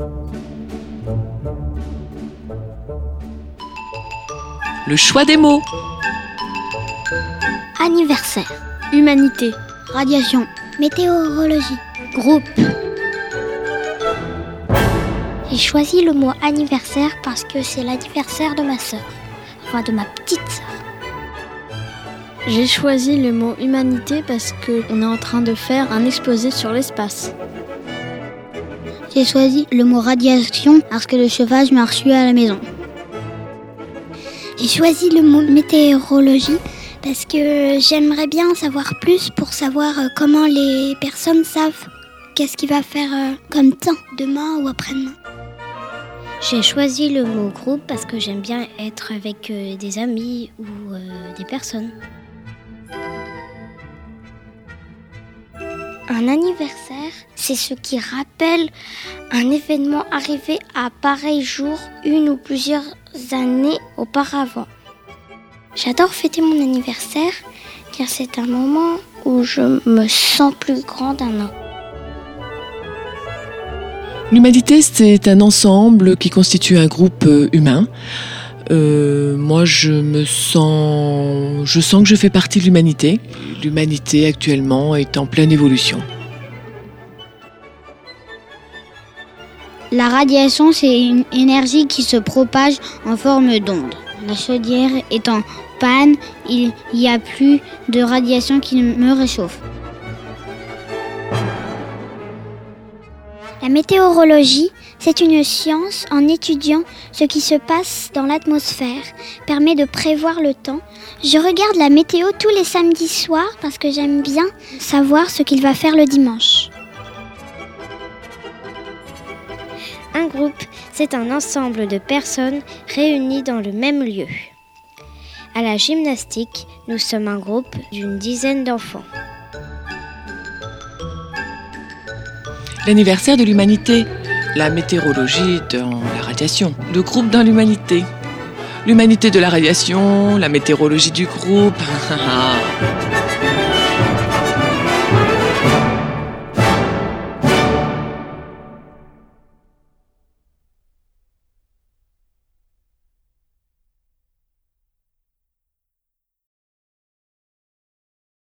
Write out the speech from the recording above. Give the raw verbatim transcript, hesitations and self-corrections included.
Le choix des mots. Anniversaire, Humanité, radiation, météorologie, groupe. J'ai choisi le mot anniversaire parce que c'est l'anniversaire de ma sœur, enfin de ma petite sœur. J'ai choisi le mot humanité parce qu'on est en train de faire un exposé sur l'espace. J'ai choisi le mot radiation parce que le chauffage m'a reçu à la maison. J'ai choisi le mot météorologie parce que j'aimerais bien en savoir plus pour savoir comment les personnes savent qu'est-ce qu'il va faire comme temps demain ou après-demain. J'ai choisi le mot groupe parce que j'aime bien être avec des amis ou euh, des personnes. Un anniversaire, c'est ce qui rappelle un événement arrivé à pareil jour une ou plusieurs années auparavant. J'adore fêter mon anniversaire car c'est un moment où je me sens plus grand d'un an. L'humanité, c'est un ensemble qui constitue un groupe humain. Euh, moi, je me sens, je sens que je fais partie de l'humanité. L'humanité, actuellement, est en pleine évolution. La radiation, c'est une énergie qui se propage en forme d'onde. La chaudière est en panne, il n'y a plus de radiation qui me réchauffe. La météorologie, c'est une science en étudiant ce qui se passe dans l'atmosphère, permet de prévoir le temps. Je regarde la météo tous les samedis soirs parce que j'aime bien savoir ce qu'il va faire le dimanche. Un groupe, c'est un ensemble de personnes réunies dans le même lieu. À la gymnastique, nous sommes un groupe d'une dizaine d'enfants. L'anniversaire de l'humanité, la météorologie dans la radiation, le groupe dans l'humanité, l'humanité de la radiation, la météorologie du groupe.